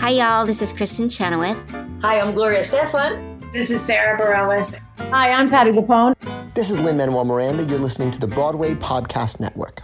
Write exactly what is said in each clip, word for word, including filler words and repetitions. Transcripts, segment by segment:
Hi, y'all. This is Kristen Chenoweth. Hi, I'm Gloria Stefan. This is Sarah Bareilles. Hi, I'm Patti LuPone. This is Lin-Manuel Miranda. You're listening to the Broadway Podcast Network.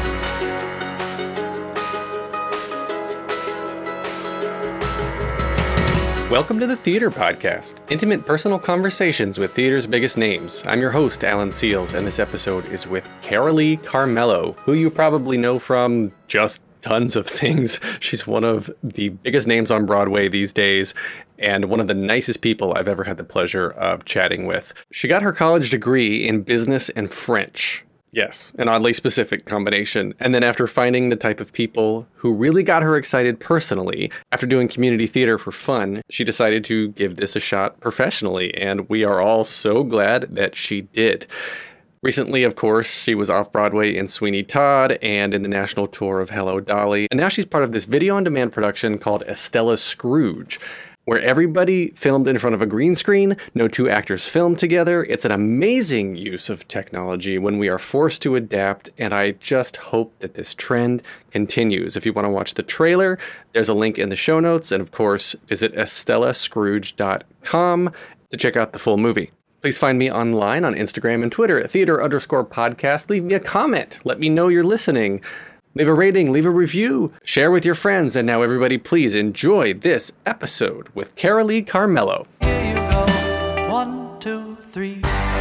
Welcome to the Theater Podcast, intimate personal conversations with theater's biggest names. I'm your host, Alan Seals, and this episode is with Carolee Carmello, who you probably know from just tons of things. She's one of the biggest names on Broadway these days, and one of the nicest people I've ever had the pleasure of chatting with. She got her college degree in business and French. Yes, an oddly specific combination. And then after finding the type of people who really got her excited personally, after doing community theater for fun, she decided to give this a shot professionally, and we are all so glad that she did. Recently, of course, she was off-Broadway in Sweeney Todd and in the national tour of Hello, Dolly. And now she's part of this video-on-demand production called Estella Scrooge, where everybody filmed in front of a green screen, no two actors filmed together. It's an amazing use of technology when we are forced to adapt, and I just hope that this trend continues. If you want to watch the trailer, there's a link in the show notes, and of course, visit estella scrooge dot com to check out the full movie. Please find me online on Instagram and Twitter at theater underscore podcast. Leave me a comment. Let me know you're listening. Leave a rating, leave a review, share with your friends, and now everybody please enjoy this episode with Carolee Carmello. Here you go, one, two, three.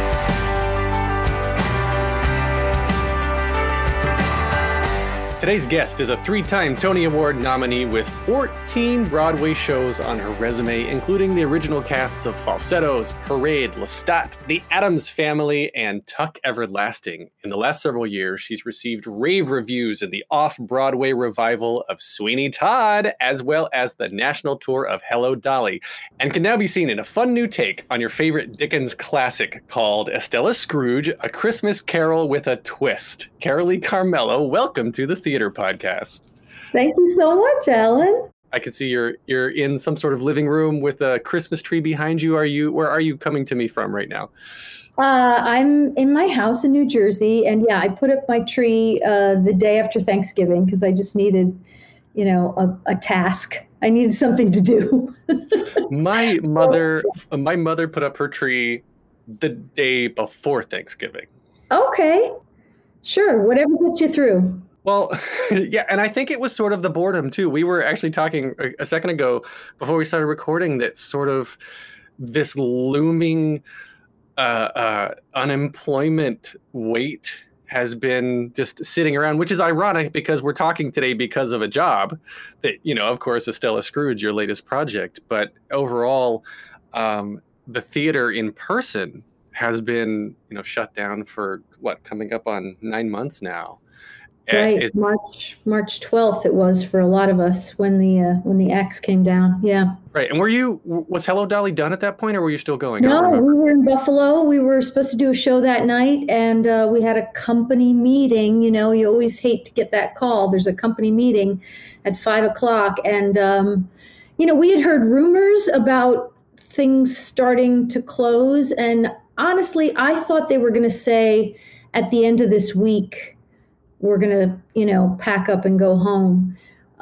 Today's guest is a three-time Tony Award nominee with fourteen Broadway shows on her resume, including the original casts of Falsettos, Parade, Lestat, The Addams Family, and Tuck Everlasting. In the last several years, she's received rave reviews in the off-Broadway revival of Sweeney Todd, as well as the national tour of Hello, Dolly, and can now be seen in a fun new take on your favorite Dickens classic called Estella Scrooge, A Christmas Carol with a Twist. Carolee Carmello, welcome to the Theater Podcast. Thank you so much, Alan. I can see you're you're in some sort of living room with a Christmas tree behind you. Are you where are you coming to me from right now? Uh, I'm in my house in New Jersey, and yeah, I put up my tree uh, the day after Thanksgiving because I just needed, you know, a, a task. I needed something to do. my mother, my mother put up her tree the day before Thanksgiving. Okay, sure, whatever gets you through. Well, yeah, and I think it was sort of the boredom, too. We were actually talking a, a second ago before we started recording that sort of this looming uh, uh, unemployment weight has been just sitting around, which is ironic because we're talking today because of a job that, you know, of course, Estella Scrooge, your latest project. But overall, um, the theater in person has been, you know, shut down for, what, coming up on nine months now. Right, it's, March March twelfth it was for a lot of us when the uh, when the axe came down. Yeah. Right, and were you was Hello, Dolly done at that point, or were you still going? No, we were in Buffalo. We were supposed to do a show that night, and uh, we had a company meeting. You know, you always hate to get that call. There's a company meeting at five o'clock, and um, you know, we had heard rumors about things starting to close, and honestly, I thought they were going to say at the end of this week, we're going to, you know, pack up and go home.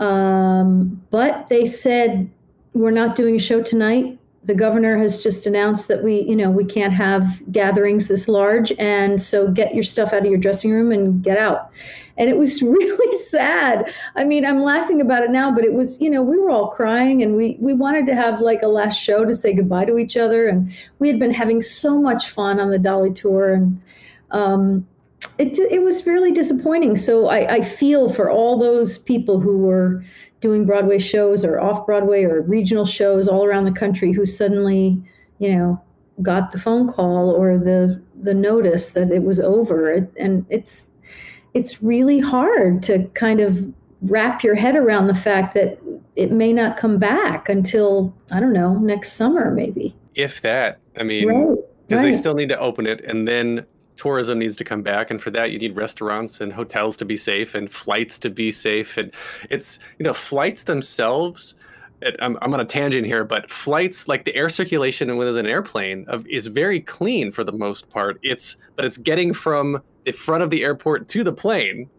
Um, but they said, we're not doing a show tonight. The governor has just announced that we, you know, we can't have gatherings this large. And so get your stuff out of your dressing room and get out. And it was really sad. I mean, I'm laughing about it now, but it was, you know, we were all crying, and we, we wanted to have like a last show to say goodbye to each other. And we had been having so much fun on the Dolly tour. And, um, It it was really disappointing. So I, I feel for all those people who were doing Broadway shows or off Broadway or regional shows all around the country who suddenly, you know, got the phone call or the the notice that it was over. It, and it's it's really hard to kind of wrap your head around the fact that it may not come back until, I don't know, next summer maybe. If that. I mean, because right, right. They still need to open it, and then tourism needs to come back, and for that you need restaurants and hotels to be safe and flights to be safe. And it's, you know, flights themselves, it, I'm, I'm on a tangent here, but flights, like the air circulation within an airplane of, is very clean for the most part. It's but it's getting from the front of the airport to the plane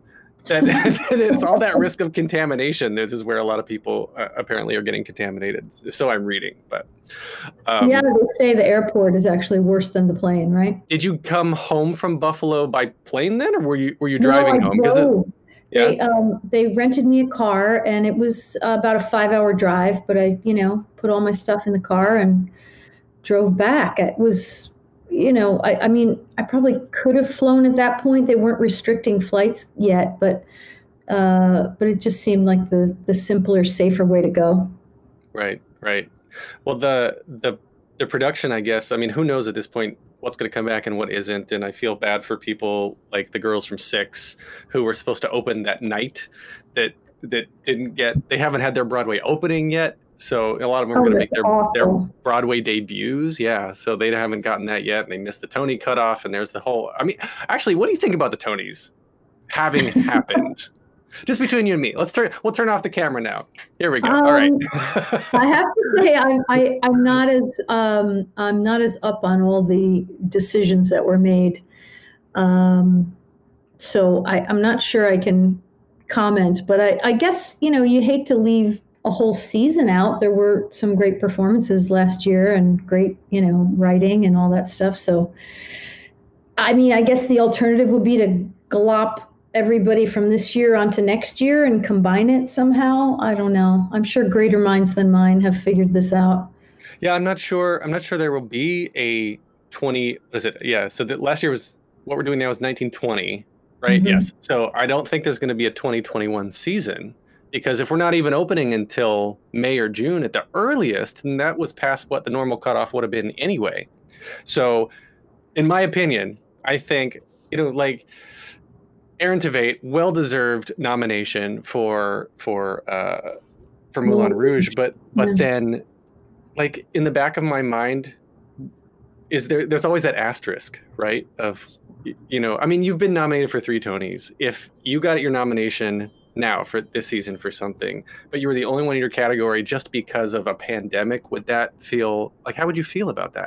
And, and it's all that risk of contamination. This is where a lot of people uh, apparently are getting contaminated. So I'm reading, but um, yeah, they say the airport is actually worse than the plane, right? Did you come home from Buffalo by plane then, or were you were you driving no, I home? drove. It, yeah? They um, they rented me a car, and it was uh, about a five-hour drive. But I, you know, put all my stuff in the car and drove back. It was, you know, I, I mean, I probably could have flown at that point. They weren't restricting flights yet, but uh, but it just seemed like the the simpler, safer way to go. Right, right. Well, the the the production, I guess. I mean, who knows at this point what's going to come back and what isn't? And I feel bad for people like the girls from Six who were supposed to open that night that that didn't get. They haven't had their Broadway opening yet. So a lot of them are Oh, going to make that's their, their awful. Broadway debuts. Yeah. So they haven't gotten that yet. And they missed the Tony cutoff. And there's the whole, I mean, actually, what do you think about the Tonys having happened? Just between you and me. Let's turn, we'll turn off the camera now. Here we go. Um, All right. I have to say, I'm I, I'm not as um, I'm not as up on all the decisions that were made. Um, so I, I'm not sure I can comment, but I, I guess, you know, you hate to leave a whole season out. There were some great performances last year and great, you know, writing and all that stuff. So, I mean, I guess the alternative would be to glop everybody from this year onto next year and combine it somehow. I don't know. I'm sure greater minds than mine have figured this out. Yeah, I'm not sure. I'm not sure there will be a twenty. What is it? Yeah. So the last year was, what we're doing now is nineteen twenty, right? Mhm. Yes. So I don't think there's going to be a twenty twenty-one season, because if we're not even opening until May or June at the earliest, then that was past what the normal cutoff would have been anyway. So in my opinion, I think, you know, like, Aaron Tveit, well-deserved nomination for for uh, for Moulin Rouge, but but Yeah. then, like, in the back of my mind, is there there's always that asterisk, right? Of, you know, I mean, you've been nominated for three Tonys. If you got your nomination now for this season for something, but you were the only one in your category just because of a pandemic, would that feel like? How would you feel about that?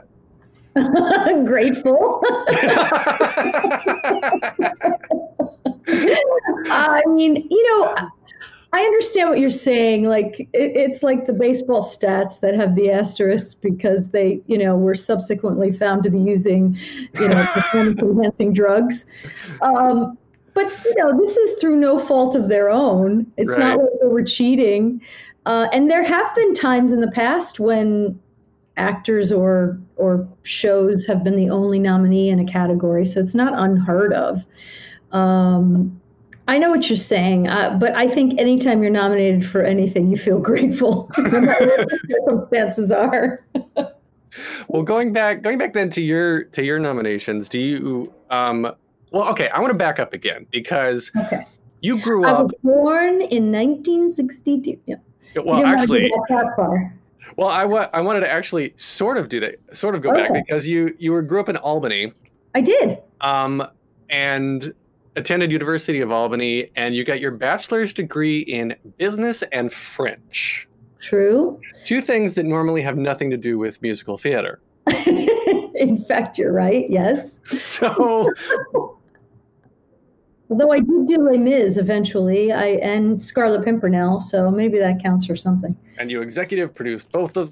Grateful. I mean, you know, I understand what you're saying. Like, it, it's like the baseball stats that have the asterisk because they, you know, were subsequently found to be using, you know, performance enhancing drugs. Um, but, you know, this is through no fault of their own. It's Right. not like they were cheating. Uh, and there have been times in the past when actors or or shows have been the only nominee in a category, so it's not unheard of. Um, I know what you're saying, uh, but I think anytime you're nominated for anything, you feel grateful, no matter what the circumstances are. Well, going back, going back then to your to your nominations, do you? Um, well, okay, I want to back up again because Okay. you grew I up. was born in nineteen sixty-two. Yeah. You Well, didn't actually, want to go that far. well, I wa- I wanted to actually sort of do that, sort of go back Okay. because you you were grew up in Albany, I did. um, and attended University of Albany, and you got your bachelor's degree in business and French. True. Two things that normally have nothing to do with musical theater. In fact, you're right. Yes. So, Although I did do Les Mis eventually, I and Scarlet Pimpernel, so maybe that counts for something. and you executive produced both of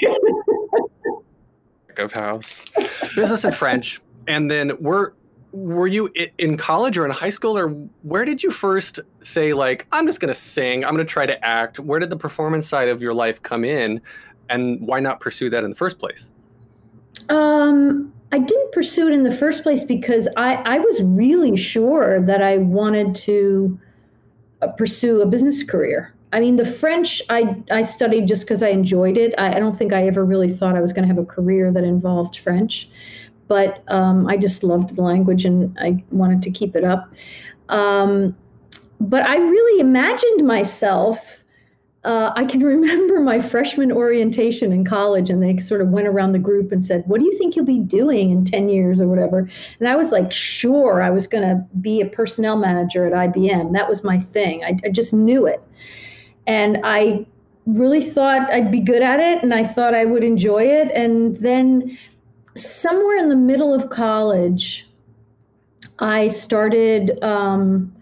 of House, business and French, and then were were you i- in college or in high school, or where did you first say, like, I'm just going to sing, I'm going to try to act? Where did the performance side of your life come in, and why not pursue that in the first place? Um, I didn't pursue it in the first place because I, I was really sure that I wanted to uh, pursue a business career. I mean, the French I, I studied just because I enjoyed it. I, I don't think I ever really thought I was going to have a career that involved French, but um, I just loved the language and I wanted to keep it up. Um, but I really imagined myself. Uh, I can remember my freshman orientation in college, and they sort of went around the group and said, "What do you think you'll be doing in ten years or whatever?" And I was like, sure, I was going to be a personnel manager at I B M. That was my thing. I, I just knew it. And I really thought I'd be good at it, and I thought I would enjoy it. And then somewhere in the middle of college, I started um,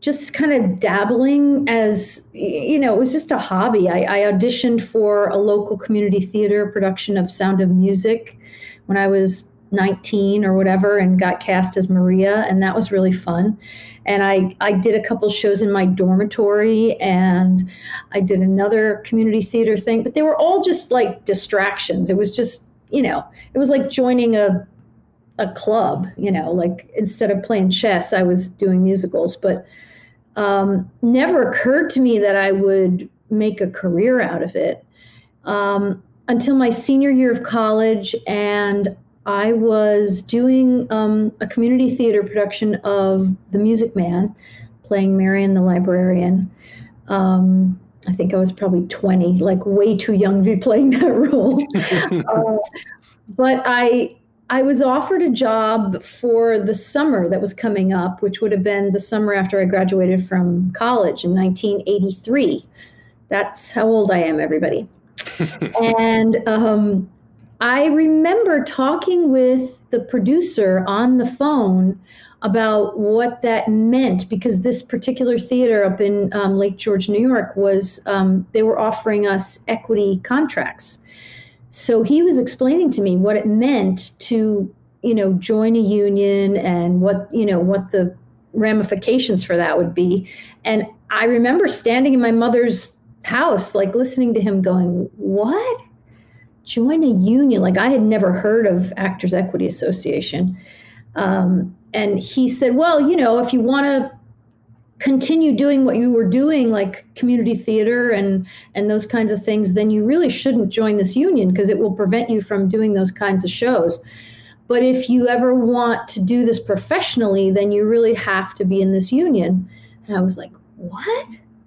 just kind of dabbling as, you know, it was just a hobby. I, I auditioned for a local community theater production of Sound of Music when I was nineteen or whatever, and got cast as Maria, and that was really fun. And I, I did a couple shows in my dormitory, and I did another community theater thing, but they were all just like distractions. It was just, you know, it was like joining a a club, you know, like instead of playing chess, I was doing musicals, but um, never occurred to me that I would make a career out of it um, until my senior year of college. And I was doing um, a community theater production of The Music Man, playing Marion the Librarian. Um, I think I was probably twenty, like way too young to be playing that role. uh, but I I was offered a job for the summer that was coming up, which would have been the summer after I graduated from college in nineteen eighty-three. That's how old I am, everybody. And um, I remember talking with the producer on the phone about what that meant, because this particular theater up in um, Lake George, New York, was um, they were offering us equity contracts. So he was explaining to me what it meant to, you know, join a union and what, you know, what the ramifications for that would be. And I remember standing in my mother's house, like listening to him going, what? Join a union? Like I had never heard of Actors Equity Association. Um, and he said, well, you know, if you want to continue doing what you were doing, like community theater and and those kinds of things, then you really shouldn't join this union because it will prevent you from doing those kinds of shows. But if you ever want to do this professionally, then you really have to be in this union. And I was like, what?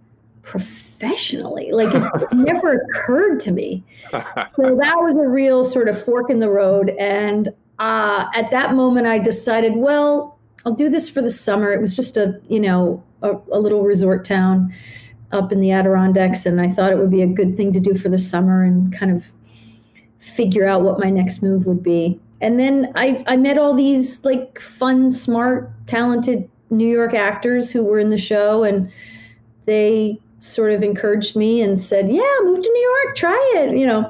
Professionally? Like it, it never occurred to me. So that was a real sort of fork in the road. And uh, at that moment, I decided, well, I'll do this for the summer. It was just a, you know, a, a little resort town up in the Adirondacks. And I thought it would be a good thing to do for the summer and kind of figure out what my next move would be. And then I, I met all these like fun, smart, talented New York actors who were in the show. And they sort of encouraged me and said, yeah, move to New York, try it, you know.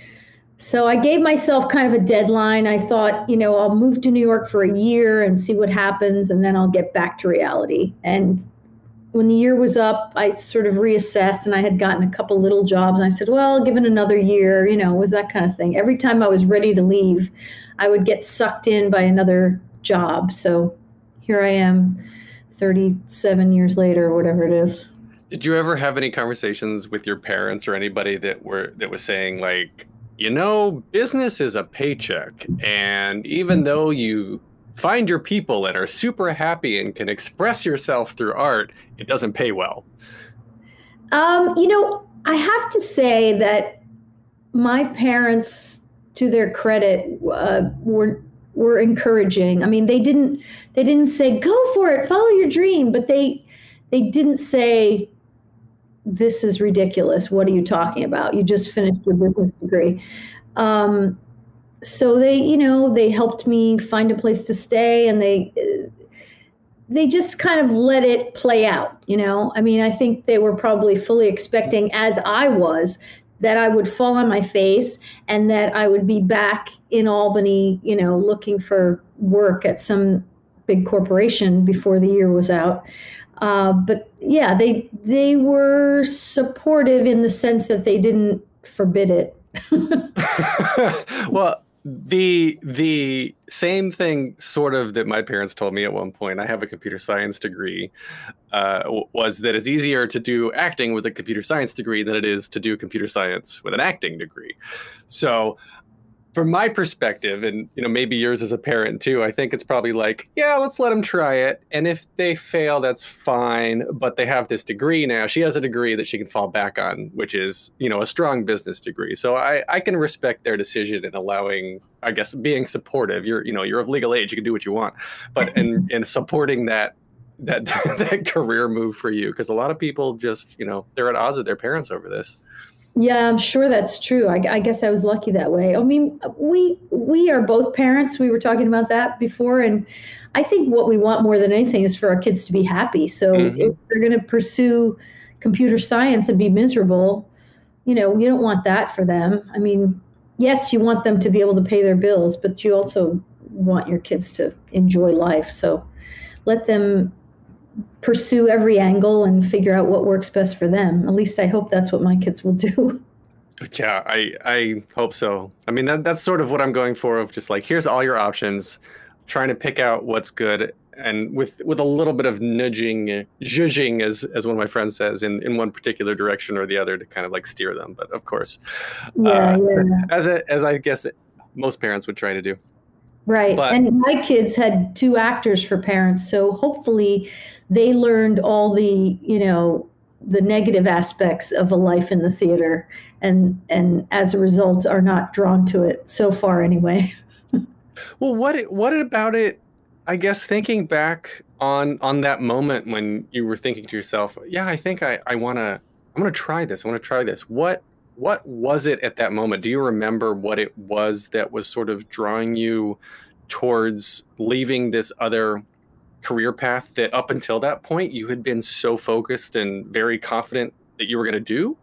So I gave myself kind of a deadline. I thought, you know, I'll move to New York for a year and see what happens, and then I'll get back to reality. And when the year was up, I sort of reassessed, and I had gotten a couple little jobs. And I said, well, I'll give it another year, you know, it was that kind of thing. Every time I was ready to leave, I would get sucked in by another job. So here I am thirty-seven years later, or whatever it is. Did you ever have any conversations with your parents or anybody that were that was saying like, you know, business is a paycheck, and even though you find your people and are super happy and can express yourself through art, it doesn't pay well? Um, you know, I have to say that my parents, to their credit, uh, were were encouraging. I mean, they didn't they didn't say go for it, follow your dream, but they they didn't say, this is ridiculous. What are you talking about? You just finished your business degree. Um, so they, you know, they helped me find a place to stay, and they, they just kind of let it play out. You know, I mean, I think they were probably fully expecting, as I was, that I would fall on my face and that I would be back in Albany, you know, looking for work at some big corporation before the year was out. Uh, but yeah, they they were supportive in the sense that they didn't forbid it. Well, the the same thing sort of that my parents told me at one point, I have a computer science degree, uh, was that it's easier to do acting with a computer science degree than it is to do computer science with an acting degree. So from my perspective, and you know, maybe yours as a parent too, I think it's probably like, yeah, let's let them try it. And if they fail, that's fine. But they have this degree now. She has a degree that she can fall back on, which is, you know, a strong business degree. So I, I can respect their decision in allowing, I guess, being supportive. You're, you know, you're of legal age. You can do what you want. But in, in supporting that, that, that career move for you, because a lot of people just, you know, they're at odds with their parents over this. Yeah, I'm sure that's true. I, I guess I was lucky that way. I mean, we we are both parents. We were talking about that before. And I think what we want more than anything is for our kids to be happy. So mm-hmm. if they're going to pursue computer science and be miserable, you know, you don't want that for them. I mean, yes, you want them to be able to pay their bills, but you also want your kids to enjoy life. So let them pursue every angle and figure out what works best for them. At least I hope that's what my kids will do. Yeah, I, I hope so. I mean, that, that's sort of what I'm going for, of just like, here's all your options, trying to pick out what's good, and with with a little bit of nudging, zhuzhing, as as one of my friends says, in, in one particular direction or the other to kind of like steer them. But of course, yeah, uh, yeah. as a, as I guess most parents would try to do. Right. But, and my kids had two actors for parents, so hopefully they learned all the, you know, the negative aspects of a life in the theater, and and as a result are not drawn to it so far anyway. Well, what what about it? I guess thinking back on on that moment when you were thinking to yourself, yeah, I think I, I wanna I'm gonna try this. I wanna try this. What what was it at that moment? Do you remember what it was that was sort of drawing you towards leaving this other career path that up until that point you had been so focused and very confident that you were going to do?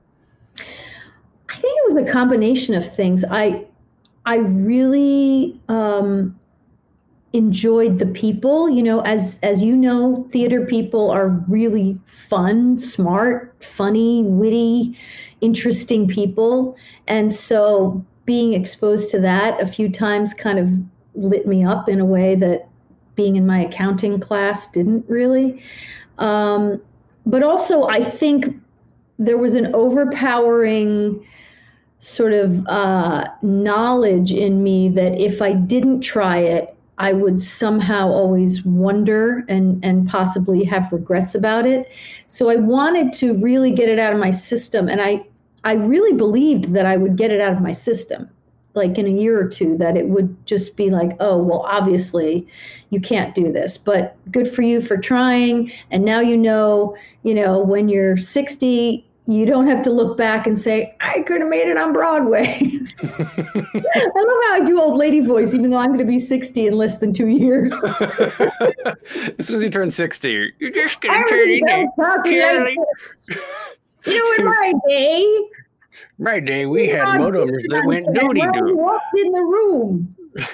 I think it was a combination of things. I I really um, enjoyed the people. You know, as as you know, theater people are really fun, smart, funny, witty, interesting people. And so being exposed to that a few times kind of lit me up in a way that being in my accounting class didn't really. Um, but also, I think there was an overpowering sort of uh, knowledge in me that if I didn't try it, I would somehow always wonder and, and possibly have regrets about it. So I wanted to really get it out of my system. And I, I really believed that I would get it out of my system, like in a year or two, that it would just be like, oh, well, obviously you can't do this, but good for you for trying. And now, you know, you know, when you're sixty, you don't have to look back and say, I could have made it on Broadway. I love how I do old lady voice, even though I'm going to be sixty in less than two years. As soon as you turn sixty, you're just going to turn it. You know, in my day, my day, we had modems that went doody-doo. Walked in the room.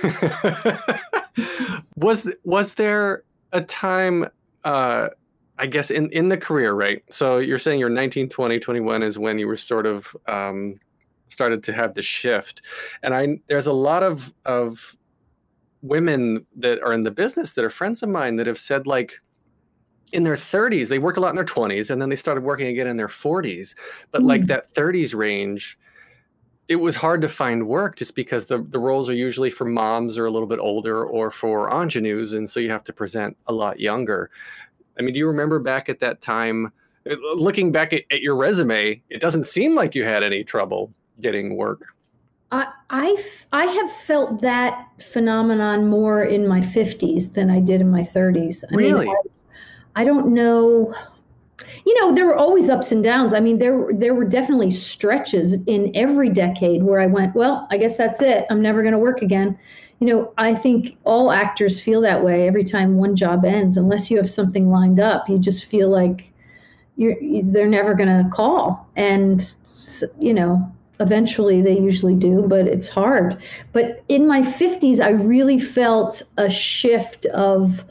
was was there a time, uh, I guess, in, in the career, right? So you're saying you're nineteen, twenty, twenty-one is when you were sort of um, started to have the shift. And I there's a lot of of women that are in the business that are friends of mine that have said, like, in their thirties, they worked a lot in their twenties, and then they started working again in their forties. But mm. like that thirties range, it was hard to find work just because the, the roles are usually for moms or a little bit older or for ingenues. And so you have to present a lot younger. I mean, do you remember back at that time, looking back at, at your resume, it doesn't seem like you had any trouble getting work. I, I, I have felt that phenomenon more in my fifties than I did in my thirties. I really? Mean, I, I don't know. You know, there were always ups and downs. I mean, there there were definitely stretches in every decade where I went, well, I guess that's it. I'm never going to work again. You know, I think all actors feel that way every time one job ends. Unless you have something lined up, you just feel like you're they're never going to call. And, you know, eventually they usually do, but it's hard. But in my fifties, I really felt a shift of,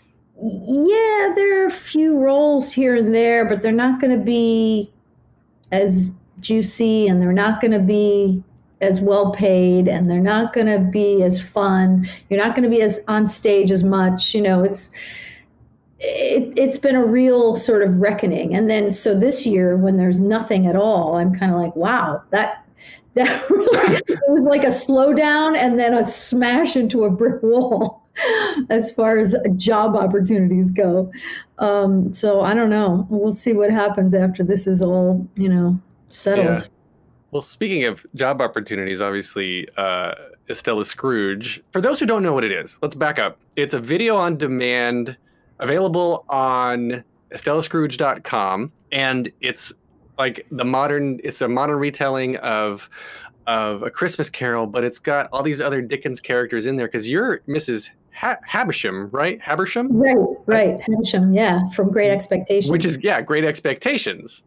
yeah, there are a few roles here and there, but they're not going to be as juicy, and they're not going to be as well paid, and they're not going to be as fun. You're not going to be as on stage as much. You know, it's it, it's been a real sort of reckoning. And then so this year, when there's nothing at all, I'm kind of like, wow, that that really, it was like a slowdown and then a smash into a brick wall as far as job opportunities go. Um, so I don't know. We'll see what happens after this is all, you know, settled. Yeah. Well, speaking of job opportunities, obviously, uh, Estella Scrooge, for those who don't know what it is, let's back up. It's a video on demand available on estella scrooge dot com, and it's like the modern. It's a modern retelling of of A Christmas Carol, but it's got all these other Dickens characters in there because you're Missus Ha- Havisham, right? Habersham, right, right, Havisham, yeah, from Great Expectations, which is yeah, Great Expectations.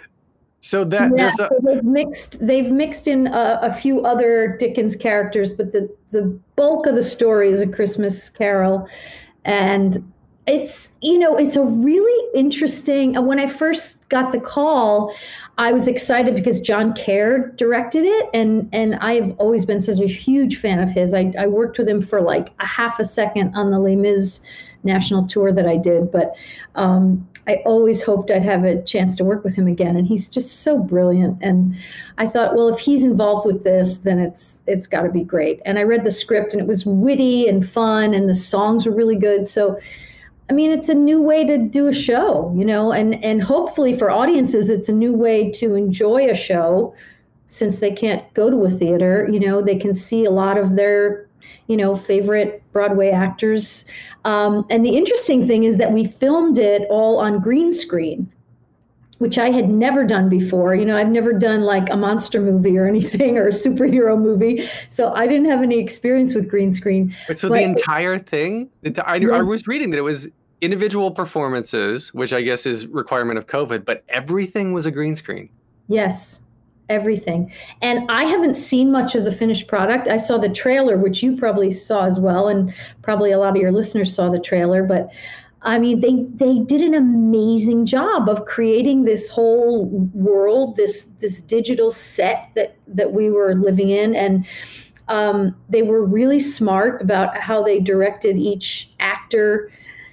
So that yeah, there's a, so they've mixed they've mixed in a, a few other Dickens characters, but the the bulk of the story is A Christmas Carol, and it's you know it's a really interesting. When I first got the call, I was excited because John Caird directed it, and and I've always been such a huge fan of his. I, I worked with him for like a half a second on the Les Mis national tour that I did, but um, I always hoped I'd have a chance to work with him again, and he's just so brilliant. And I thought, well, if he's involved with this, then it's it's got to be great. And I read the script, and it was witty and fun, and the songs were really good. So, I mean, it's a new way to do a show, you know, and and hopefully for audiences, it's a new way to enjoy a show, since they can't go to a theater. You know, they can see a lot of their, you know, favorite Broadway actors. Um, and the interesting thing is that we filmed it all on green screen, which I had never done before. You know, I've never done like a monster movie or anything, or a superhero movie. So I didn't have any experience with green screen. so but, the entire thing, I, Yeah. I was reading that it was individual performances, which I guess is requirement of COVID, but everything was a green screen. Yes, everything. And I haven't seen much of the finished product. I saw the trailer, which you probably saw as well, and probably a lot of your listeners saw the trailer. But I mean, they they did an amazing job of creating this whole world, this this digital set that that we were living in, and um, they were really smart about how they directed each actor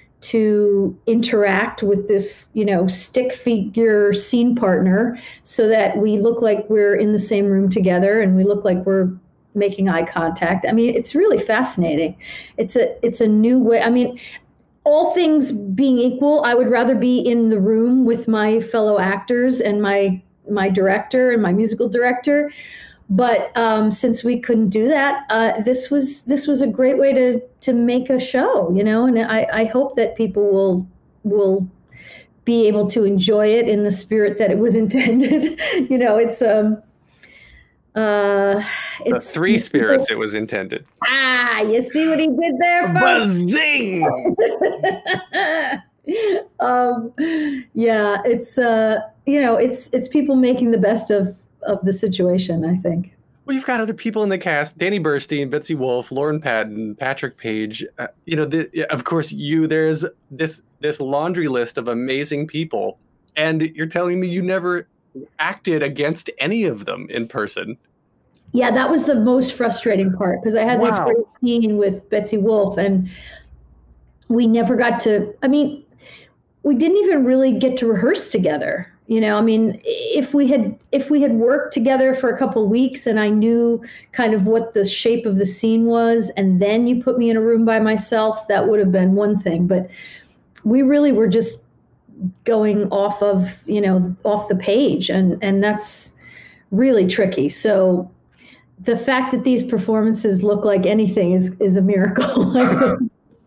to interact with this, you know, stick figure scene partner, so that we look like we're in the same room together, and we look like we're making eye contact. I mean, it's really fascinating. It's a it's a new way. I mean, all things being equal, I would rather be in the room with my fellow actors and my my director and my musical director. But um, since we couldn't do that, uh, this was this was a great way to to make a show, you know. And I, I hope that people will will be able to enjoy it in the spirit that it was intended. You know, it's um, uh, it's the three spirits it was intended. Ah, you see what he did there, folks? Buzzing! um, yeah, it's uh, you know, it's it's people making the best of. of the situation, I think. Well, you've got other people in the cast: Danny Burstein, Betsy Wolfe, Lauren Patton, Patrick Page. Uh, you know, the, of course, you. There's this this laundry list of amazing people, and you're telling me you never acted against any of them in person. Yeah, that was the most frustrating part, because I had Wow. this great scene with Betsy Wolfe, and we never got to. I mean, we didn't even really get to rehearse together. You know, I mean, if we had if we had worked together for a couple of weeks, and I knew kind of what the shape of the scene was, and then you put me in a room by myself, that would have been one thing. But we really were just going off of, you know, off the page, and and that's really tricky. So the fact that these performances look like anything is is a miracle.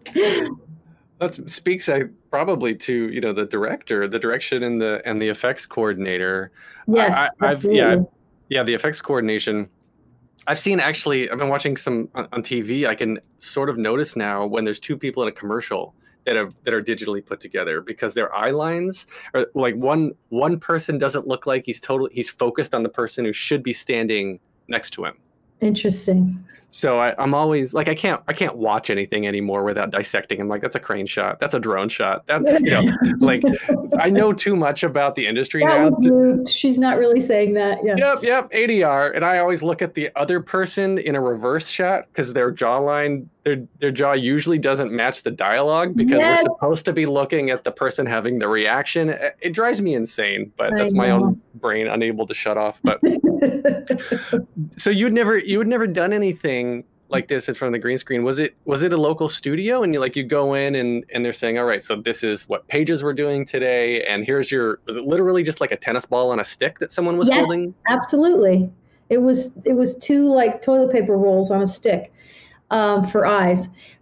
That speaks uh, probably to, you know, the director, the direction, and the and the effects coordinator. Yes, I, I've absolutely. yeah, yeah, the effects coordination. I've seen actually. I've been watching some on, on T V. I can sort of notice now when there's two people in a commercial that have that are digitally put together, because their eye lines are like one one person doesn't look like he's totally he's focused on the person who should be standing next to him. Interesting. So I, I'm always like, I can't, I can't watch anything anymore without dissecting. I'm like, that's a crane shot. That's a drone shot. That's, you know, like I know too much about the industry That now. was rude. She's not really saying that. Yeah. Yep, yep, A D R. And I always look at the other person in a reverse shot, because their jawline, their their jaw usually doesn't match the dialogue, because Yes. we're supposed to be looking at the person having the reaction. It, it drives me insane, but I that's my know. own brain unable to shut off. But so you'd never, you had never done anything like this in front of the green screen. Was it was it a local studio, and you like you go in and and they're saying, all right, so this is what pages we're doing today, and here's your, was it literally just like a tennis ball on a stick that someone was Yes, holding? absolutely. It was it was two like toilet paper rolls on a stick um, for eyes.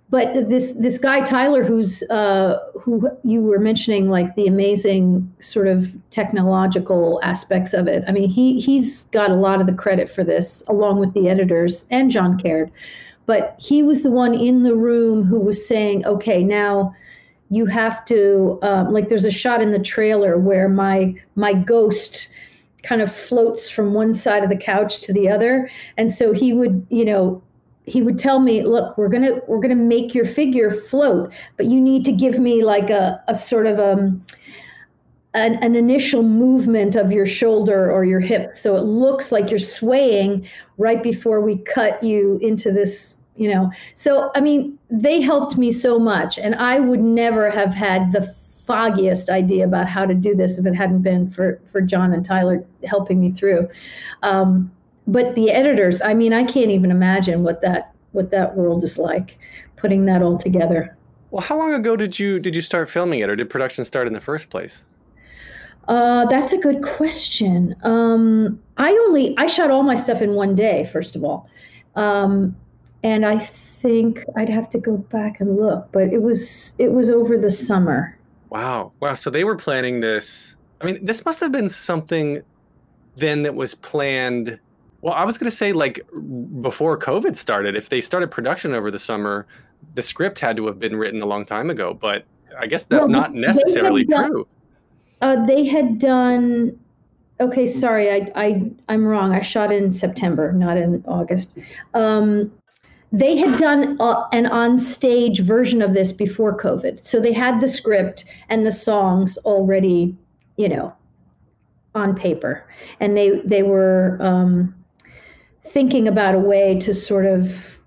but this this guy Tyler, who's uh, who you were mentioning, like the amazing sort of technological aspects of it. I mean, he he's got a lot of the credit for this, along with the editors and John Caird. But he was the one in the room who was saying, "Okay, now you have to um, like." There's a shot in the trailer where my my ghost kind of floats from one side of the couch to the other, and so he would, you know. He would tell me, look, we're gonna we're gonna make your figure float, but you need to give me like a, a sort of um an, an initial movement of your shoulder or your hip, so it looks like you're swaying right before we cut you into this, you know. So I mean, they helped me so much, and I would never have had the foggiest idea about how to do this if it hadn't been for for John and Tyler helping me through. Um, But the editors, I mean, I can't even imagine what that what that world is like, putting that all together. Well, how long ago did you did you start filming it, or did production start in the first place? Uh, that's a good question. Um, I only I shot all my stuff in one day, first of all, um, and I think I'd have to go back and look, but it was it was over the summer. Wow, wow! So they were planning this. I mean, this must have been something then that was planned. Well, I was going to say, like, before COVID started, if they started production over the summer, the script had to have been written a long time ago. But I guess that's well, not necessarily done, true. Uh, they had done. Okay, sorry, I, I, I'm wrong. I shot in September, not in August. Um, they had done a, an on-stage version of this before COVID. So they had the script and the songs already, you know, on paper. And they, they were... Um, thinking about a way to sort of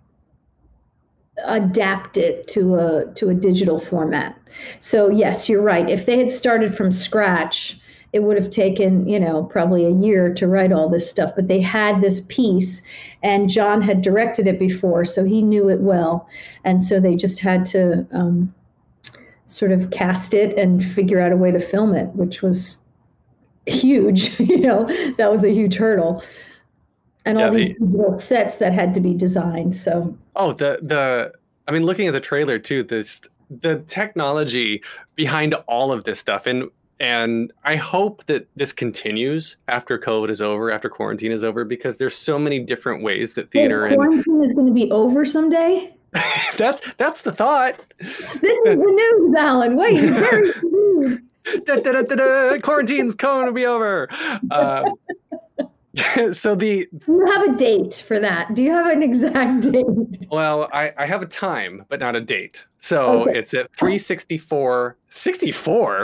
adapt it to a to a digital format. So yes, you're right. If they had started from scratch, it would have taken, you know, probably a year to write all this stuff. But they had this piece, and John had directed it before, so he knew it well. And so they just had to um, sort of cast it and figure out a way to film it, which was huge. You know, that was a huge hurdle. And all yeah, these the, digital sets that had to be designed. So oh, the the I mean, looking at the trailer too, this the technology behind all of this stuff, and and I hope that this continues after COVID is over, after quarantine is over, because there's so many different ways that theater and quarantine and, is going to be over someday. that's that's the thought. This is the news, Alan. Wait, very da, da, da, da, da, quarantine's going to be over. Um, so the do you have a date for that? Do you have an exact date? Well, I, I have a time, but not a date. So okay. It's at three sixty-four. sixty-four?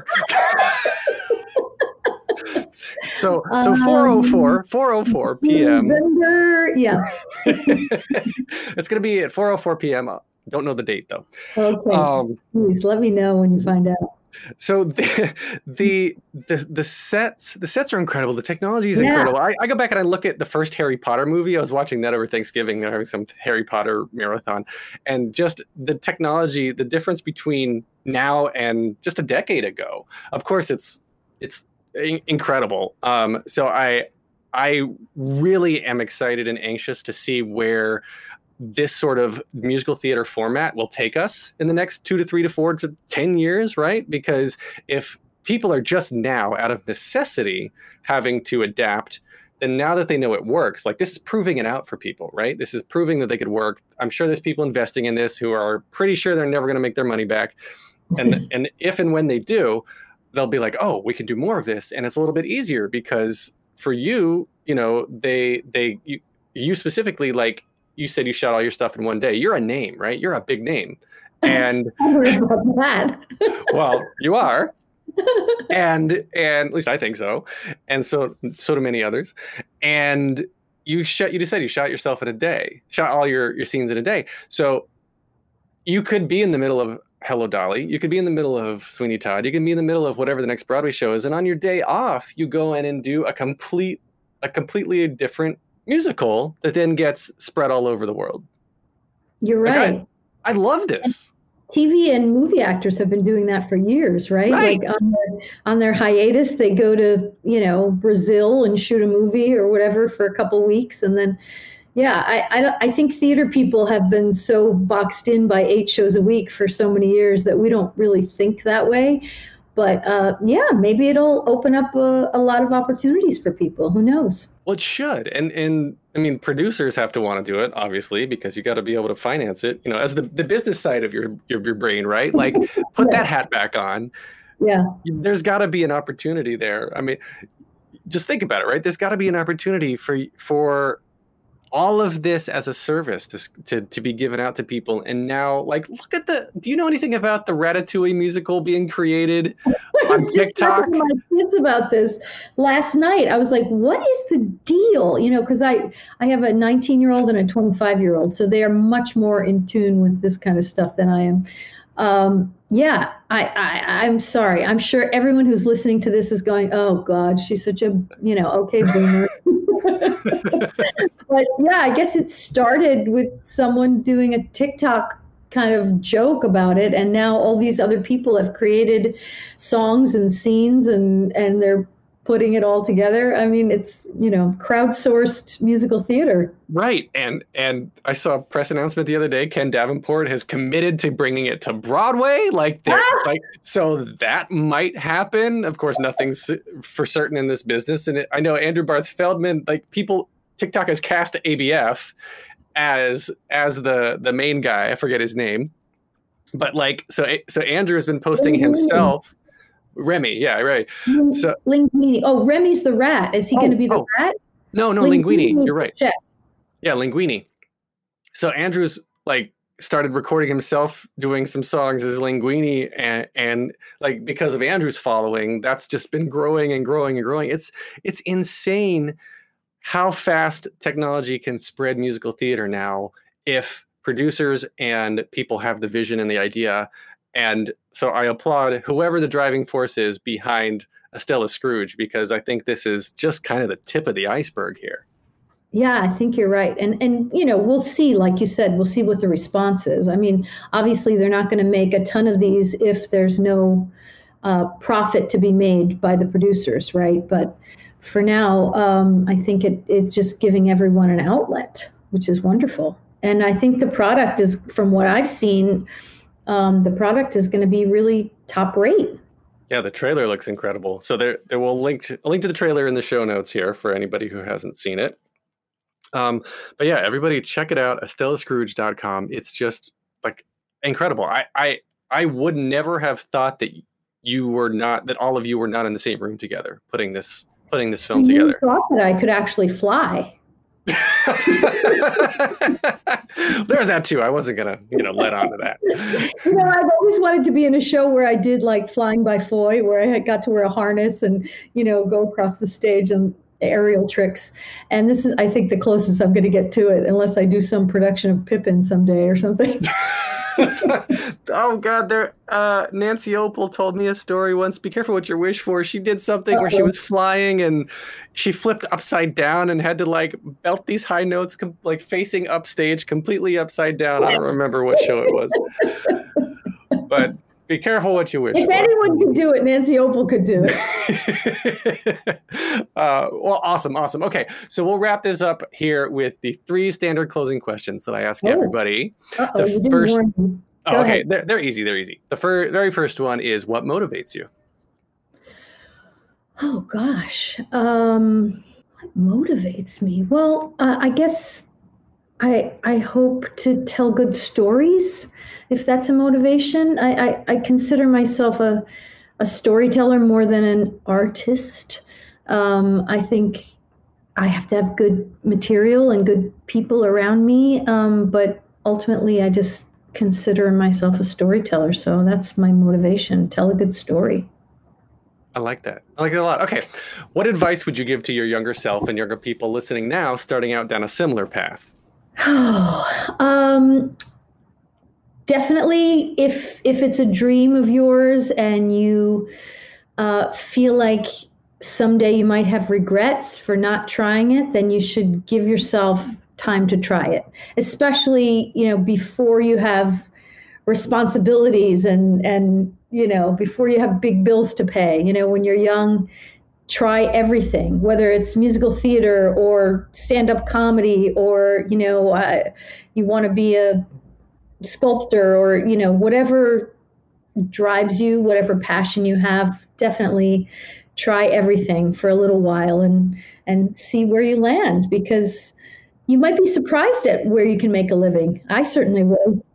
so so four oh four, four oh four p.m. November, yeah. It's going to be at four oh four p.m. Don't know the date, though. Okay. Um, Please let me know when you find out. So the, the the the sets the sets are incredible. The technology is yeah. incredible. I, I go back and I look at the first Harry Potter movie. I was watching that over Thanksgiving, having some Harry Potter marathon, and just the technology, the difference between now and just a decade ago. Of course, it's it's incredible. Um, so I I really am excited and anxious to see where this sort of musical theater format will take us in the next two to three to four to ten years, right? Because if people are just now out of necessity having to adapt, then now that they know it works, like this is proving it out for people, right? This is proving that they could work. I'm sure there's people investing in this who are pretty sure they're never going to make their money back. And and if and when they do, they'll be like, oh, we can do more of this. And it's a little bit easier because for you, you know, they, they, you, you specifically, like, you said you shot all your stuff in one day. You're a name, right? You're a big name. And I don't know about that. Well, you are. And and at least I think so. And so so do many others. And you shot you just said you shot yourself in a day. Shot all your, your scenes in a day. So you could be in the middle of Hello Dolly. You could be in the middle of Sweeney Todd. You can be in the middle of whatever the next Broadway show is. And on your day off, you go in and do a complete a completely different musical that then gets spread all over the world. You're right. Like I, I love this. T V and movie actors have been doing that for years, right? Right. Like on their, on their hiatus, they go to, you know, Brazil and shoot a movie or whatever for a couple weeks, and then, Yeah, I, I, don't- I think theater people have been so boxed in by eight shows a week for so many years that we don't really think that way. But uh, yeah, maybe it'll open up a, a lot of opportunities for people. Who knows? Well, it should. And and I mean, producers have to want to do it, obviously, because you got to be able to finance it, you know, as the, the business side of your, your, your brain, right? Like put Yeah. that hat back on. Yeah. There's got to be an opportunity there. I mean, just think about it, right? There's got to be an opportunity for for all of this as a service to, to to be given out to people. And now, like, look at the, do you know anything about the Ratatouille musical being created I on was just TikTok? talking to my kids about this last night. I was like, what is the deal? You know, because I, I have a nineteen year old and a twenty-five year old, so they are much more in tune with this kind of stuff than I am. Um, yeah, I, I, I'm sorry. I'm sure everyone who's listening to this is going, oh God, she's such a, you know, okay boomer. But yeah, I guess it started with someone doing a TikTok kind of joke about it, and now all these other people have created songs and scenes, and and they're putting it all together. I mean, it's, you know, crowdsourced musical theater. Right. And and I saw a press announcement the other day. Ken Davenport has committed to bringing it to Broadway. Like, they're, like so that might happen. Of course, nothing's for certain in this business. And it, I know Andrew Barth Feldman, like people, TikTok has cast A B F as as the the main guy. I forget his name. But like, so so Andrew has been posting himself. Remy, yeah, right. So Linguini. Oh, Remy's the rat. Is he Oh, going to be the oh. rat? no, no, Linguini. Linguini's You're the right. chef. Yeah, Linguini. So Andrew's like started recording himself doing some songs as Linguini, and and like because of Andrew's following, that's just been growing and growing and growing. It's it's insane how fast technology can spread musical theater now if producers and people have the vision and the idea. And so I applaud whoever the driving force is behind Estella Scrooge, because I think this is just kind of the tip of the iceberg here. Yeah, I think you're right. And, and you know, we'll see, like you said, we'll see what the response is. I mean, obviously, they're not going to make a ton of these if there's no uh, profit to be made by the producers, right? But for now, um, I think it, it's just giving everyone an outlet, which is wonderful. And I think the product is, from what I've seen, um, the product is going to be really top rate. Yeah, the trailer looks incredible. So there, there will link to, a link to the trailer in the show notes here for anybody who hasn't seen it. Um, but yeah, everybody check it out, estella scrooge dot com. It's just like incredible. I, I, I would never have thought that you were not, that all of you were not in the same room together, putting this, putting this film You together. thought that I could actually fly. There's that too. I wasn't gonna, you know, let on to that. You know, I've always wanted to be in a show where I did like Flying by Foy, where I had got to wear a harness and, you know, go across the stage and aerial tricks. And this is, I think, the closest I'm going to get to it, unless I do some production of Pippin someday or something. Oh God, there. Uh, Nancy Opal told me a story once. Be careful what you wish for. She did something Uh-oh. where she was flying and she flipped upside down and had to like belt these high notes, com- like facing upstage, completely upside down. I don't remember what show it was, but be careful what you wish if for. If anyone could do it, Nancy Opal could do it. uh, well, awesome, awesome. Okay, so we'll wrap this up here with the three standard closing questions that I ask oh. everybody. Uh-oh, the you didn't first. warn me. Oh, okay, they're, they're easy. They're easy. The fir- very first one is, what motivates you? Oh gosh, um, what motivates me? Well, uh, I guess I I hope to tell good stories. If that's a motivation, I I, I consider myself a a storyteller more than an artist. Um, I think I have to have good material and good people around me, um, but ultimately, I just consider myself a storyteller. So that's my motivation. Tell a good story. I like that. I like it a lot. Okay. What advice would you give to your younger self and younger people listening now, starting out down a similar path? Oh, um, definitely if, if it's a dream of yours and you uh, feel like someday you might have regrets for not trying it, then you should give yourself time to try it, especially, you know, before you have responsibilities and, and, you know, before you have big bills to pay. You know, when you're young, try everything, whether it's musical theater or stand-up comedy, or, you know, uh, you want to be a sculptor, or, you know, whatever drives you, whatever passion you have, definitely try everything for a little while and and see where you land, because you might be surprised at where you can make a living. I certainly was.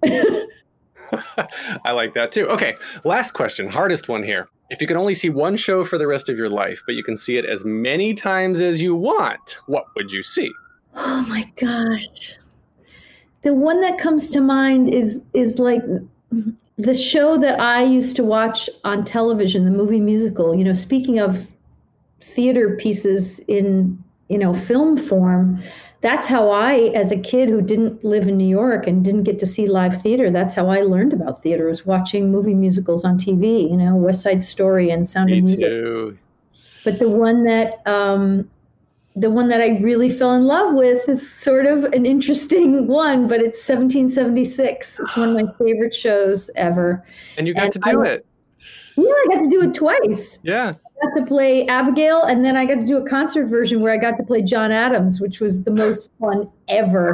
I like that too. Okay, last question, hardest one here. If you can only see one show for the rest of your life, but you can see it as many times as you want, what would you see? Oh my gosh. The one that comes to mind is is like the show that I used to watch on television, the movie musical. You know, speaking of theater pieces in, you know, film form, that's how I, as a kid who didn't live in New York and didn't get to see live theater, that's how I learned about theater, was watching movie musicals on T V, you know, West Side Story and Sound Me of Music. Too. But the one that um, the one that I really fell in love with is sort of an interesting one, but it's seventeen seventy-six. It's one of my favorite shows ever. And you got And to do I, it. Yeah, I got to do it twice. Yeah. I got to play Abigail, and then I got to do a concert version where I got to play John Adams, which was the most fun ever.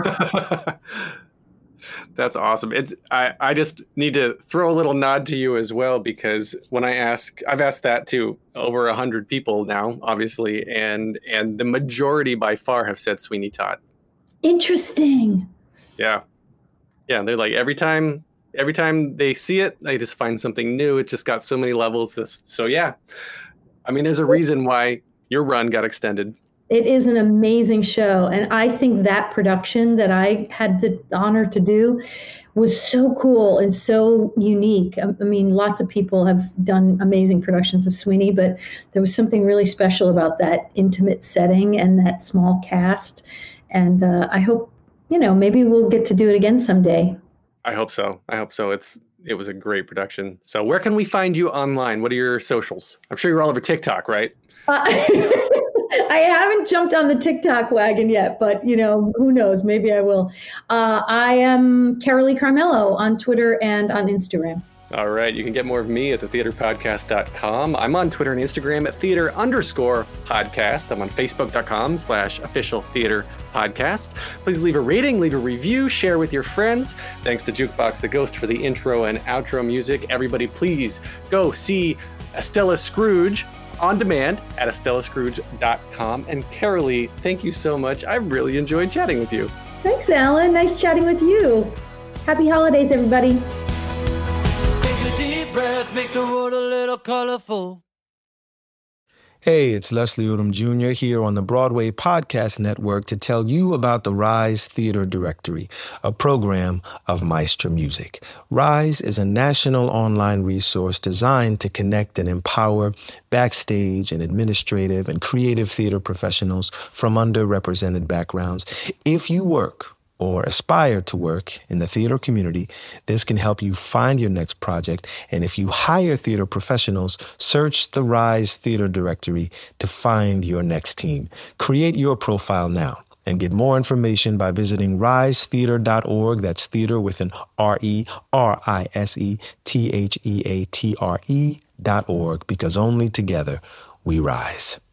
That's awesome. It's I, I just need to throw a little nod to you as well, because when I ask, I've asked that to over a hundred people now, obviously, and and the majority by far have said Sweeney Todd. Interesting. Yeah, yeah. They're like every time, every time they see it, they just find something new. It's just got so many levels. Just, so yeah, I mean, there's a reason why your run got extended. It is an amazing show. And I think that production that I had the honor to do was so cool and so unique. I mean, lots of people have done amazing productions of Sweeney, but there was something really special about that intimate setting and that small cast. And uh, I hope, you know, maybe we'll get to do it again someday. I hope so. I hope so. It's it was a great production. So where can we find you online? What are your socials? I'm sure you're all over TikTok, right? Uh, I haven't jumped on the TikTok wagon yet, but, you know, who knows? Maybe I will. Uh, I am Carolee Carmello on Twitter and on Instagram. All right. You can get more of me at the theater podcast dot com. I'm on Twitter and Instagram at theater underscore podcast. I'm on facebook.com slash official theater podcast. Please leave a rating, leave a review, share with your friends. Thanks to Jukebox the Ghost for the intro and outro music. Everybody, please go see Estella Scrooge on demand at estella scrooge dot com. And Carolee, thank you so much. I really enjoyed chatting with you. Thanks, Alan. Nice chatting with you. Happy holidays, everybody. Take a deep breath, make the world a little colorful. Hey, it's Leslie Odom Junior here on the Broadway Podcast Network to tell you about the Rise Theater Directory, a program of Maestro Music. Rise is a national online resource designed to connect and empower backstage and administrative and creative theater professionals from underrepresented backgrounds. If you work or aspire to work in the theater community, this can help you find your next project. And if you hire theater professionals, search the Rise Theater Directory to find your next team. Create your profile now and get more information by visiting rise theater dot org. That's theater with an R E, R I S E T H E A T R E dot org, because only together we rise.